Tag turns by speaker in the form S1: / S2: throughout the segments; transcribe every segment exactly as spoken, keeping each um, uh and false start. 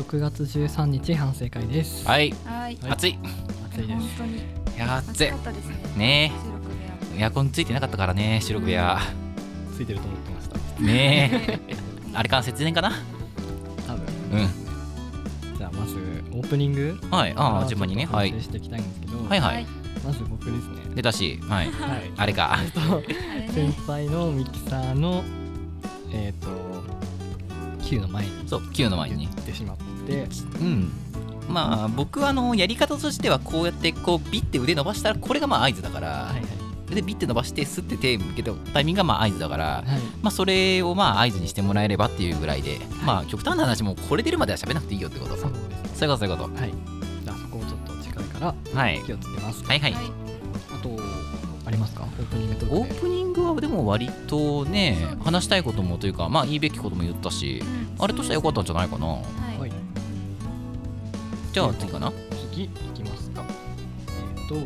S1: くがつじゅうさんにち反省会です。
S2: はい、
S3: はい、
S2: 暑い
S1: 暑いです。
S3: 本当に
S2: いや暑い
S3: 暑かったですね。
S2: ね
S3: 収録部屋も
S2: えエアコンついてなかったからね収録部屋、
S1: ついてると思ってました。
S2: ねえあれから節電かな。
S1: 多分。
S2: うん。
S1: じゃあまずオープニング
S2: はい、ああ順番にね、
S1: は
S2: はいい
S1: 反省していきたいんですけど、
S2: はいはい、
S1: まず僕ですね。
S2: 出たし、はい
S1: はい。
S2: あれか
S1: えっと
S3: あれ
S1: 先
S3: ね。
S1: 輩のミキサーのえっと Q の前に
S2: そう Q の前に
S1: 言ってしまって、
S2: うんまあ僕はあのやり方としてはこうやってこうビッて腕伸ばしたらこれがまあ合図だから、
S1: はいはい
S2: でビッて伸ばしてスッて手向けたタイミングがまあ合図だから、
S1: はい。
S2: まあそれをまあ合図にしてもらえればっていうぐらいで、まあ極端な話もこれ出るまでは喋らなくていいよってことさ。
S1: そうですね。
S2: そういうことそういうこ
S1: はい。じゃあそこをちょっと近いから
S2: と。はい
S1: 気をつけます。
S2: はいはい。
S3: はい
S1: あとありますか？オープニングとかで。
S2: オープニングはでも割とね話したいこともというかまあ言うべきことも言ったし、
S3: うん
S2: あれとしては良かったんじゃないかな。
S3: はい
S1: はい。
S2: じゃあ次かな。
S1: 次いきますか。えっと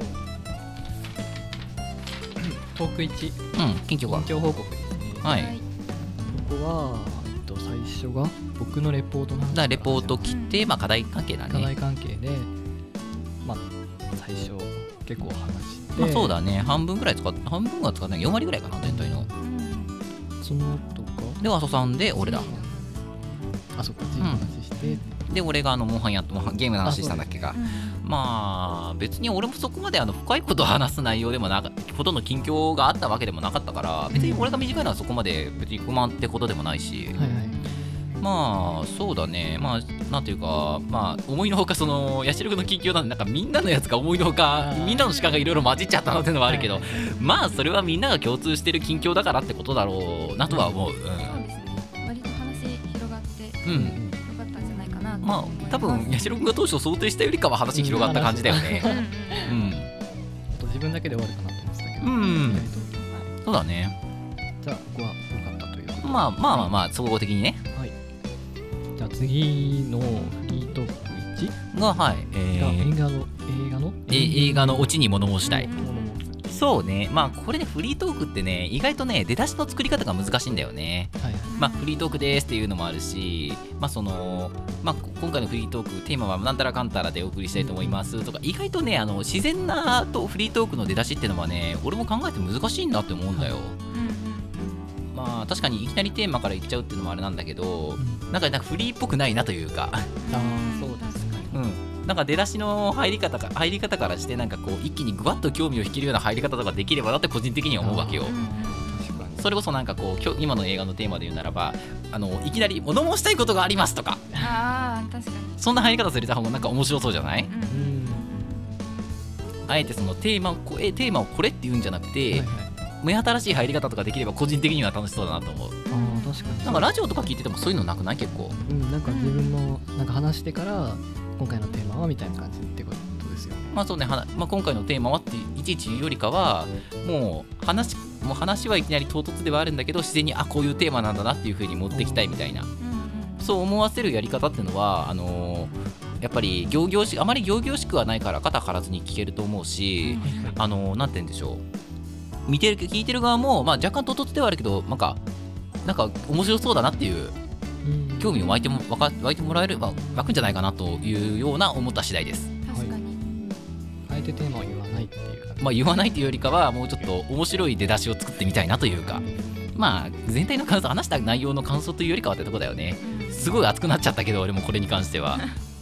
S1: トークいち
S2: うん近況は
S1: 近況報告ですね。
S2: はい。
S3: はい
S1: ここはえっと最初が僕のレポートの話
S2: だからレポート
S1: き
S2: 来てまあ課題関係だ
S1: 課題
S2: ね。
S1: 関係でまあ最初結構話して、
S2: まあそうだね半分ぐらい使っ半分は使ってないよん割ぐらいかな全体の。
S3: うん
S1: その後か
S2: で阿蘇さんで俺だ。
S1: あそっか次の話して、
S2: で俺があのモンハンやモンハンゲームの話したんだっけか。
S3: うん
S2: まあ別に俺もそこまであの深いことを話す内容でもなかほとんど近況があったわけでもなかったから別に俺が短いのはそこまで別に不満ってことでもないし、
S1: はいはい
S2: まあそうだねまあなんていうかまあ思いのほかそのヤシログの近況なんでなんかみんなのやつが思いのほか
S1: あー
S2: みんなの時間がいろいろ混じっちゃったのっていうのはあるけど、
S1: はいはいはい
S2: まあそれはみんなが共通してる近況だからってことだろうなとは思う。
S3: そうですね。割と話広がって
S2: うん、うん
S3: よかったんじゃないかなと
S2: ま
S3: 思います。
S2: あ多分ヤシログが当初想定したよりかは話広がった感じだよね。
S3: うんうん
S2: うん、
S1: あと自分だけで終わるかなと思ってたけど、
S2: うん
S1: 意外とはい
S2: そうだね。
S1: じゃあここは良かったということで、
S2: まあまあまあまあ総合的にね。
S1: はい。じゃあ次のフリートークいち
S2: がはい、え
S1: が
S2: ー
S1: 映画の映画の
S2: え映画のオチに物申したい。
S1: ものも
S2: そうねまあこれねフリートークってね意外とね出だしの作り方が難しいんだよね。
S1: はいはい
S2: まあフリートークですっていうのもあるしまあそのまあ今回のフリートークテーマはなんたらかんたらでお送りしたいと思いますとか意外とねあの自然なとフリートークの出だしっていうのはね俺も考えて難しいんだって思うんだよ。
S3: うん
S2: まあ確かにいきなりテーマから言っちゃうっていうのもあれなんだけど
S1: うん
S2: なんかなんかフリーっぽくないなというか
S1: ああそうですね
S2: うん、なんか出だしの入り方か入り方からしてなんかこう一気にぐわっと興味を引けるような入り方とかできればなって個人的には思うわけよ
S3: うん。うん
S1: 確かに
S2: それこそなんかこう今日今の映画のテーマで言うならばあのいきなり物申したいことがありますとか
S3: ああ確かに。
S2: そんな入り方する方がなんか面白そうじゃない？
S3: うん
S1: うん
S2: あえてそのテーマをこえテーマをこれって言うんじゃなくて、
S1: はいはい
S2: 目新しい入り方とかできれば個人的には楽しそうだなと思う。
S1: ああ確かに
S2: なんかラジオとか聞いててもそういうのなくない結構。
S1: うんなんか自分のなんか話してから今回のテーマはみたいな感じってことですよね。
S2: まあそうね、はなまあ、今回のテーマはっていちいち言うよりかはもう話もう話はいきなり唐突ではあるんだけど自然にあこういうテーマなんだなっていう風に持ってきたいみたいな
S3: うんうん
S2: そう思わせるやり方っていうのはあのーやっぱり仰々しあまり仰々しくはないから肩張らずに聞けると思うし、あのーなんて言うんでしょう見てる聞いてる側も、まあ、若干唐突ではあるけどなんかなんか面白そうだなっていう
S1: うん
S2: 興味を湧いても湧か湧いてもらえるわ湧くんじゃないかなというような思った次第です。
S3: 確かに。
S1: あえてテーマを言わないっていう感じ。
S2: まあ言わないというよりかはもうちょっと面白い出だしを作ってみたいなというかまあ全体の感想話した内容の感想というよりかはってとこだよね。
S3: うん
S2: すごい熱くなっちゃったけど俺もこれに関しては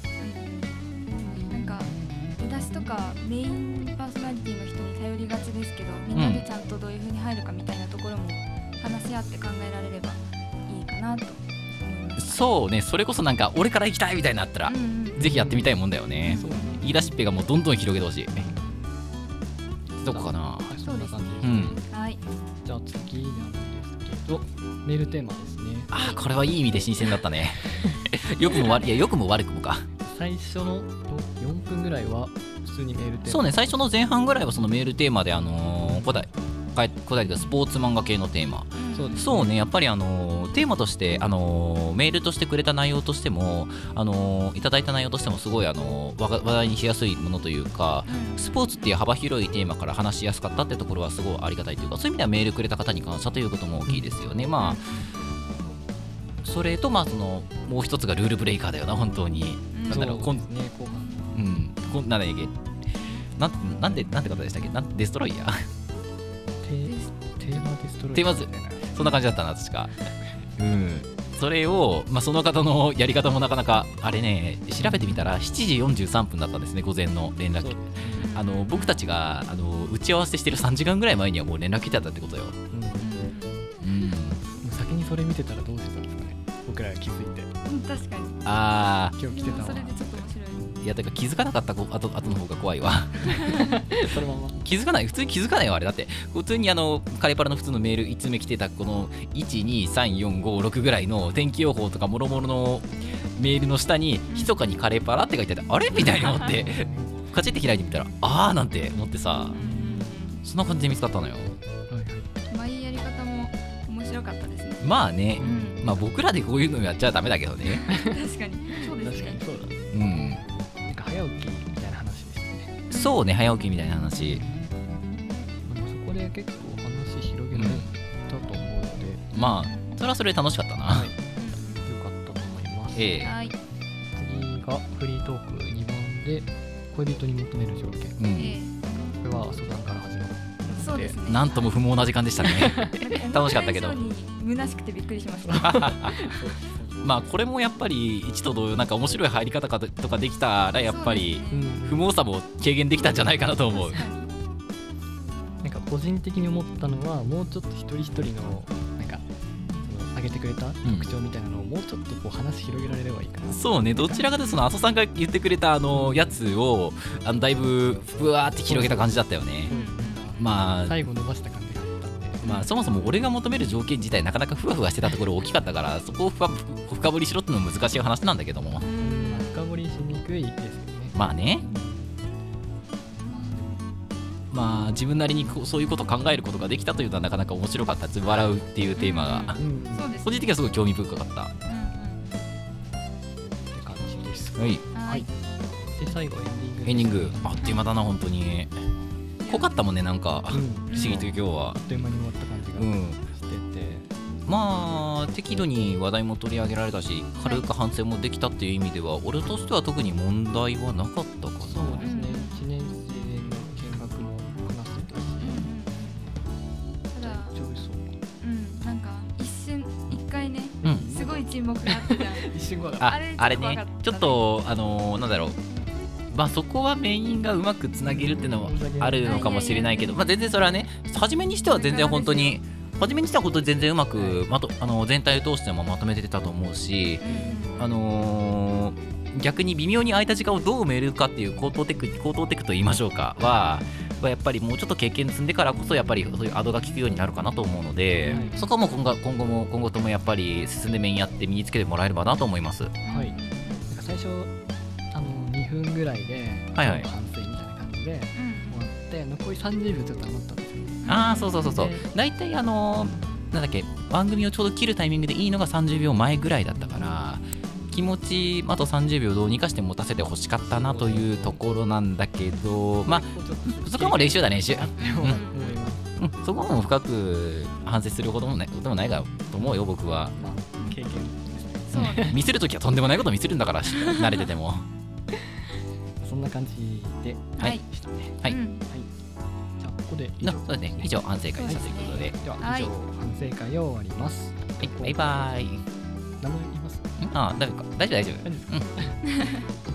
S3: なんか出だしとかメインパーソナリティの人に頼りがちですけどみんなでちゃんとどういう風に入るかみたいなところも話し合って考えられればいいかなと思います。
S2: そうねそれこそなんか俺から行きたいみたいになったら
S3: うんうん
S2: ぜひやってみたいもんだよね。
S1: そうね
S2: 言い出しっぺがもうどんどん広げてほしい。どこかな。
S1: はいそんな感じですね。
S2: うん
S3: はい。
S1: じゃあ次なんですけどメールテーマですね。
S2: あこれはいい意味で新鮮だったねよくも悪いやよくも悪くもか。
S1: 最初のよんぷんぐらいは普通にメールテーマ。
S2: そうね最初の前半ぐらいはそのメールテーマであのー古代古代でスポーツ漫画系のテーマ
S1: そうです
S2: そうねやっぱりあのーテーマとしてあのーメールとしてくれた内容としてもあのーいただいた内容としてもすごいあのー話話題にしやすいものというかスポーツっていう幅広いテーマから話しやすかったってところはすごいありがたいというかそういう意味ではメールくれた方に感謝ということも大きいですよね。まあそれとまあそのもう一つがルールブレイカーだよな本当に。
S3: うん
S2: なんだろう、こん
S1: そうですね後半
S2: うんこんなんだっけなんなんでなんて方でしたっけ、なんデストロイヤー
S1: テテーマデストロイ
S2: テーマズそんな感じだったな確か。うんそれを、まあ、その方のやり方もなかなかあれね、調べてみたらしちじよんじゅうさんぷんだったんですね、午前の連絡。あの僕たちがあの打ち合わせしてるさんじかんぐらい前にはもう連絡来てたってことよ。
S1: うん
S2: うん
S1: もう先にそれ見てたらどうしてたんですかね、僕らが気づいて
S3: うん確かに
S2: あ
S1: 今日来てたわ
S3: それでちょっと面白い。
S2: ーいやだから気づかなかった後後の方が怖いわ
S1: そのまま
S2: 気づかない普通に気づかないよあれだって。普通にあのカレパラの普通のメールいちつうめ来てたこのいちにさんよんごろくぐらいの天気予報とかもろもろのメールの下に密かにカレパラって書いてあってあれみたいに思ってカチッて開いてみたらあーなんて思ってさ、そんな感じで見つかったのよ。
S3: 毎やり方も面白かったですね。
S2: まあね、
S3: うん
S2: まあ僕らでこういうのやっちゃダメだけどね
S3: 確かにそうですね。
S1: 確かにそうだ
S2: うん
S1: なんか早起きみたいな話でしたね。
S2: そうね早起きみたいな話。
S1: まあそこで結構話広げられたと思うので、
S2: まあそれはそれで楽しかったな、
S1: はい、よかったと思います。
S2: ええ
S3: はい。
S1: 次がフリートークにばんで恋人に求める条件。
S2: うん
S3: え
S1: これは阿蘇山から始まる
S3: えそうですね。
S2: なんとも不毛な時間でしたね楽しかったけど
S3: 思った以上に虚しくてびっくりしました。
S2: まあこれもやっぱり一と同様なんか面白い入り方かとかできたらやっぱり
S1: うん
S2: 不毛さも軽減できたんじゃないかなと思う。
S1: なんか個人的に思ったのはもうちょっと一人一人のなんかその上げてくれた特徴みたいなのをもうちょっとこう話広げられればいいかな。
S2: そうね、どちらかというとその阿蘇さんが言ってくれたあのやつをあのだいぶふわーって広げた感じだったよね。まあ
S1: 最後伸ばした感じがあったんで、
S2: まあそもそも俺が求める条件自体なかなかふわふわしてたところ大きかったからそこをふわ深掘りしろってのも難しい話なんだけども、
S1: まあ深掘りしにくいですよね。
S2: まあね、まあ自分なりにこうそういうことを考えることができたというのはなかなか面白かったです。笑うっていうテーマが
S1: うんうん、
S3: そうです。
S2: 個人的にはすごい興味深かった。
S3: うん
S1: って感じです。
S2: はい、
S3: うん。はい。
S1: で最後エンディングです。
S2: エンディングあっという間だな本当に。濃かったもんねなんか、
S1: うん、
S2: 不思議と今日は
S1: あっという間に終わった感じが
S2: うん
S1: してて、
S2: まあ適度に話題も取り上げられたし軽く反省もできたっていう意味では、俺としては特に問題はなかったかな。
S1: そうですね。いちねん生の見学も話してたし、
S3: ただ、
S1: 大丈夫そう。
S3: うん、なんか一瞬一回ね、
S2: うん
S3: すごい沈黙があったじゃん。
S1: 一瞬後だ。
S2: あ
S3: あれ
S2: あれね
S3: ちょっと怖かったね
S2: ちょっとあのーなんだろうまあそこはメインがうまくつなげるっていうのはあるのかもしれないけど、まあ全然それはね初めにしては全然本当に初めにしては本当に全然うまくまとあの全体を通してもまとめてたと思うし、あのー逆に微妙に空いた時間をどう埋めるかっていう高等テク高等テクと言いましょうかははやっぱりもうちょっと経験積んでからこそやっぱりそういうアドが効くようになるかなと思うので、
S1: はい
S2: そこはもう今後今後も今後ともやっぱり進んで面やって身につけてもらえればなと思います。
S1: はい。なんか最初あのにふんぐらいで、
S2: はいはい
S1: 反省みたいな感じで
S3: うん
S1: 終わって残りさんじゅうびょうちょっと余ったんですよね。
S2: ああそうそうそうそう
S1: で
S2: 大体あのーなんだっけ番組をちょうど切るタイミングでいいのがさんじゅうびょうまえぐらいだったから気持ちあとさんじゅうびょうどうにかして持たせてほしかったなというところなんだけどまあそこはもう練習だ練習、
S1: あっても思います。
S2: うん、そこはもう深く反省することもないこともないかと思うよ僕は。
S1: まあ経験ですね。
S3: そうね。
S2: 見せるときはとんでもないこと見せるんだから慣れてても
S1: そんな感じで、
S2: はい
S1: したね。
S2: はい
S3: うん
S1: じゃあここで以上
S2: なそうですね以上反省会でしたということで、
S1: では
S3: はい
S1: 以上反省会を終わります。
S2: はい、バイバイ。
S1: 名前言います。
S2: んあ大丈夫か大丈夫大丈夫
S1: 大丈夫ですか。